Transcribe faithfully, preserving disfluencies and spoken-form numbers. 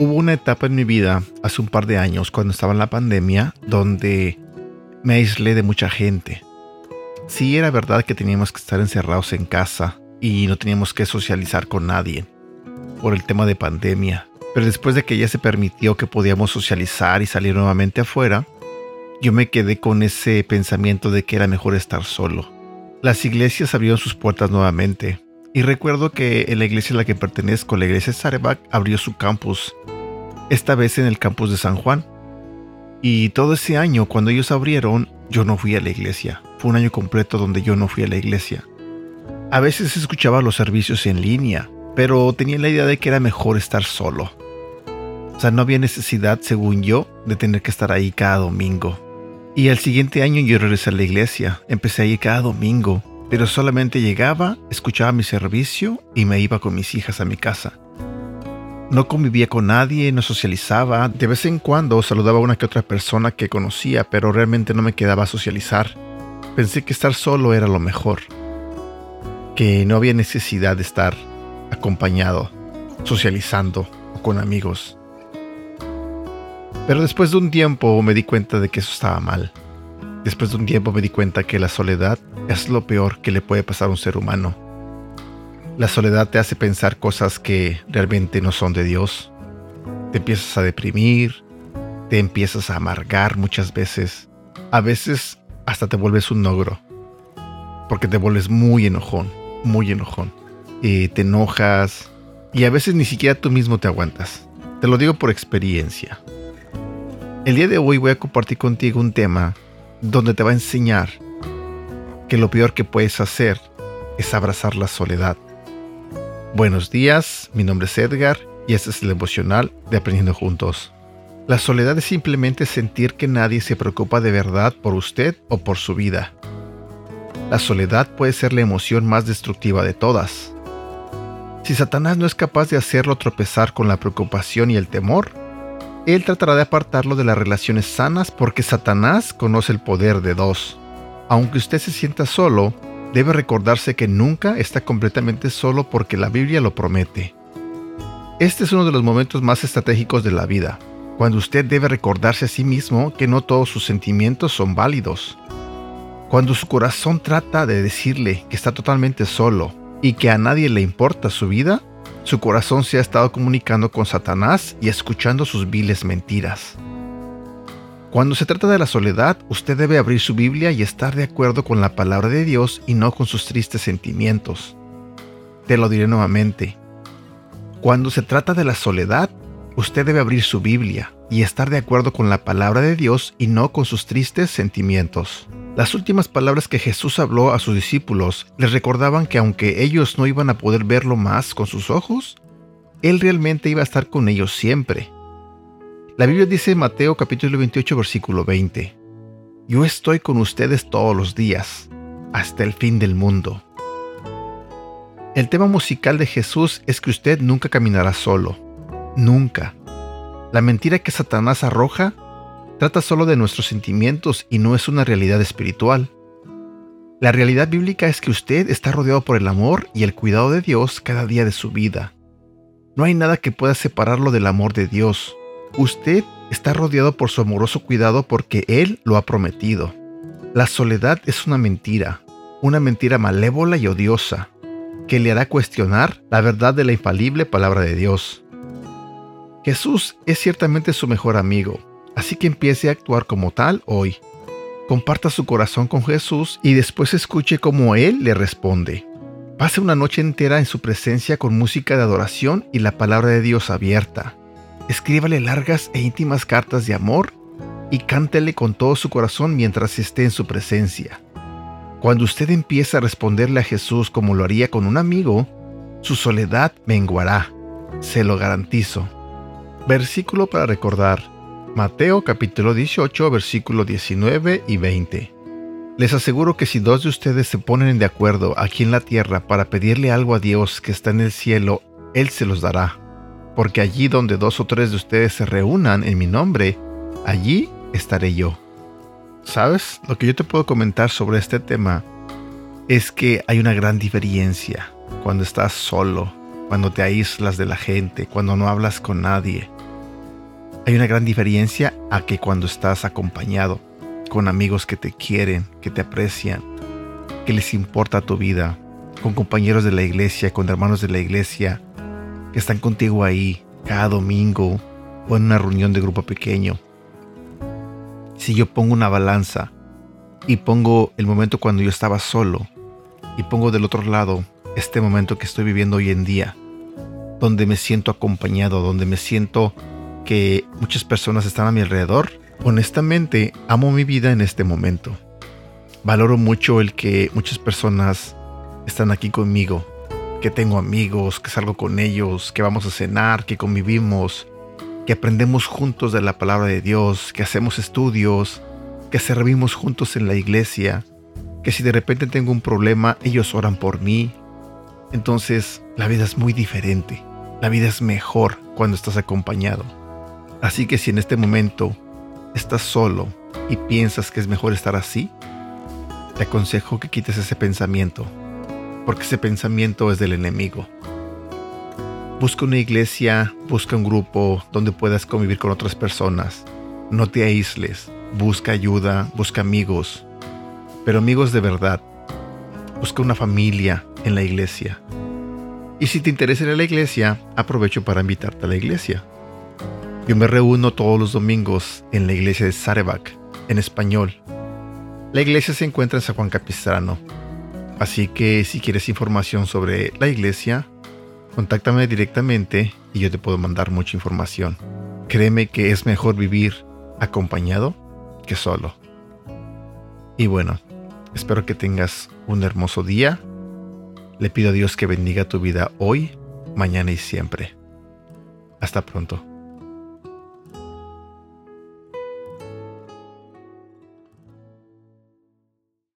Hubo una etapa en mi vida, hace un par de años, cuando estaba en la pandemia, donde me aislé de mucha gente. Sí, era verdad que teníamos que estar encerrados en casa y no teníamos que socializar con nadie por el tema de pandemia. Pero después de que ya se permitió que podíamos socializar y salir nuevamente afuera, yo me quedé con ese pensamiento de que era mejor estar solo. Las iglesias abrieron sus puertas nuevamente. Y recuerdo que en la iglesia a la que pertenezco, la iglesia Sarebak, abrió su campus, esta vez en el campus de San Juan. Y todo ese año, cuando ellos abrieron, yo no fui a la iglesia. Fue un año completo donde yo no fui a la iglesia. A veces escuchaba los servicios en línea, pero tenía la idea de que era mejor estar solo. O sea, no había necesidad, según yo, de tener que estar ahí cada domingo. Y al siguiente año yo regresé a la iglesia. Empecé a ir cada domingo. Pero solamente llegaba, escuchaba mi servicio y me iba con mis hijas a mi casa. No convivía con nadie, no socializaba. De vez en cuando saludaba a una que otra persona que conocía, pero realmente no me quedaba a socializar. Pensé que estar solo era lo mejor. Que no había necesidad de estar acompañado, socializando o con amigos. Pero después de un tiempo me di cuenta de que eso estaba mal. Después de un tiempo me di cuenta que la soledad es lo peor que le puede pasar a un ser humano. La soledad te hace pensar cosas que realmente no son de Dios. Te empiezas a deprimir, te empiezas a amargar muchas veces. A veces hasta te vuelves un ogro, porque te vuelves muy enojón, muy enojón. Y te enojas y a veces ni siquiera tú mismo te aguantas. Te lo digo por experiencia. El día de hoy voy a compartir contigo un tema donde te va a enseñar que lo peor que puedes hacer es abrazar la soledad. Buenos días, mi nombre es Edgar y este es el devocional de Aprendiendo Juntos. La soledad es simplemente sentir que nadie se preocupa de verdad por usted o por su vida. La soledad puede ser la emoción más destructiva de todas. Si Satanás no es capaz de hacerlo tropezar con la preocupación y el temor, él tratará de apartarlo de las relaciones sanas porque Satanás conoce el poder de dos. Aunque usted se sienta solo, debe recordarse que nunca está completamente solo porque la Biblia lo promete. Este es uno de los momentos más estratégicos de la vida, cuando usted debe recordarse a sí mismo que no todos sus sentimientos son válidos. Cuando su corazón trata de decirle que está totalmente solo y que a nadie le importa su vida, su corazón se ha estado comunicando con Satanás y escuchando sus viles mentiras. Cuando se trata de la soledad, usted debe abrir su Biblia y estar de acuerdo con la palabra de Dios y no con sus tristes sentimientos. Te lo diré nuevamente. Cuando se trata de la soledad, usted debe abrir su Biblia y estar de acuerdo con la palabra de Dios y no con sus tristes sentimientos. Las últimas palabras que Jesús habló a sus discípulos les recordaban que aunque ellos no iban a poder verlo más con sus ojos, Él realmente iba a estar con ellos siempre. La Biblia dice en Mateo capítulo veintiocho versículo veinte: Yo estoy con ustedes todos los días, hasta el fin del mundo. El tema musical de Jesús es que usted nunca caminará solo. Nunca. La mentira que Satanás arroja trata solo de nuestros sentimientos y no es una realidad espiritual. La realidad bíblica es que usted está rodeado por el amor y el cuidado de Dios cada día de su vida. No hay nada que pueda separarlo del amor de Dios. Usted está rodeado por su amoroso cuidado porque Él lo ha prometido. La soledad es una mentira, una mentira malévola y odiosa, que le hará cuestionar la verdad de la infalible palabra de Dios. Jesús es ciertamente su mejor amigo. Así que empiece a actuar como tal hoy. Comparta su corazón con Jesús y después escuche cómo Él le responde. Pase una noche entera en su presencia con música de adoración y la palabra de Dios abierta. Escríbale largas e íntimas cartas de amor y cántele con todo su corazón mientras esté en su presencia. Cuando usted empiece a responderle a Jesús como lo haría con un amigo, su soledad menguará. Se lo garantizo. Versículo para recordar. Mateo capítulo dieciocho, versículos diecinueve y veinte. Les aseguro que si dos de ustedes se ponen de acuerdo aquí en la tierra para pedirle algo a Dios que está en el cielo, Él se los dará. Porque allí donde dos o tres de ustedes se reúnan en mi nombre, allí estaré yo. ¿Sabes? Lo que yo te puedo comentar sobre este tema es que hay una gran diferencia cuando estás solo, cuando te aíslas de la gente, cuando no hablas con nadie. Hay una gran diferencia a que cuando estás acompañado, con amigos que te quieren, que te aprecian, que les importa tu vida, con compañeros de la iglesia, con hermanos de la iglesia, que están contigo ahí cada domingo o en una reunión de grupo pequeño. Si yo pongo una balanza y pongo el momento cuando yo estaba solo y pongo del otro lado este momento que estoy viviendo hoy en día, donde me siento acompañado, donde me siento que muchas personas están a mi alrededor, honestamente amo mi vida en este momento. Valoro mucho el que muchas personas están aquí conmigo, que tengo amigos, que salgo con ellos, que vamos a cenar, que convivimos, que aprendemos juntos de la palabra de Dios, que hacemos estudios, que servimos juntos en la iglesia, que si de repente tengo un problema, ellos oran por mí. Entonces, la vida es muy diferente. La vida es mejor cuando estás acompañado. Así que si en este momento estás solo y piensas que es mejor estar así, te aconsejo que quites ese pensamiento, porque ese pensamiento es del enemigo. Busca una iglesia, busca un grupo donde puedas convivir con otras personas. No te aísles, busca ayuda, busca amigos, pero amigos de verdad. Busca una familia en la iglesia. Y si te interesa ir a la iglesia, aprovecho para invitarte a la iglesia. Yo me reúno todos los domingos en la iglesia de Sarebak, en español. La iglesia se encuentra en San Juan Capistrano. Así que si quieres información sobre la iglesia, contáctame directamente y yo te puedo mandar mucha información. Créeme que es mejor vivir acompañado que solo. Y bueno, espero que tengas un hermoso día. Le pido a Dios que bendiga tu vida hoy, mañana y siempre. Hasta pronto.